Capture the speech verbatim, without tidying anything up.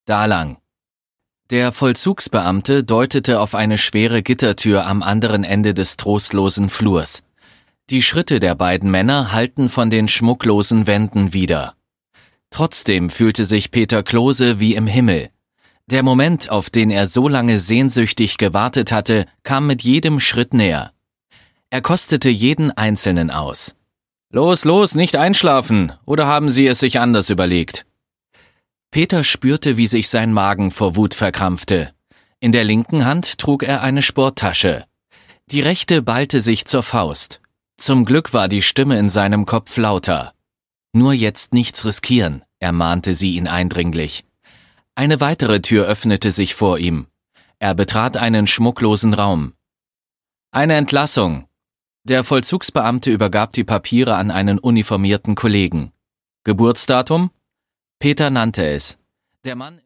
Da lang. Der Vollzugsbeamte deutete auf eine schwere Gittertür am anderen Ende des trostlosen Flurs. Die Schritte der beiden Männer hallten von den schmucklosen Wänden wider. Trotzdem fühlte sich Peter Klose wie im Himmel. Der Moment, auf den er so lange sehnsüchtig gewartet hatte, kam mit jedem Schritt näher. Er kostete jeden Einzelnen aus. »Los, los, nicht einschlafen, oder haben Sie es sich anders überlegt?« Peter spürte, wie sich sein Magen vor Wut verkrampfte. In der linken Hand trug er eine Sporttasche. Die rechte ballte sich zur Faust. Zum Glück war die Stimme in seinem Kopf lauter. »Nur jetzt nichts riskieren«, ermahnte sie ihn eindringlich. Eine weitere Tür öffnete sich vor ihm. Er betrat einen schmucklosen Raum. »Eine Entlassung.« Der Vollzugsbeamte übergab die Papiere an einen uniformierten Kollegen. »Geburtsdatum?« Peter nannte es. Der Mann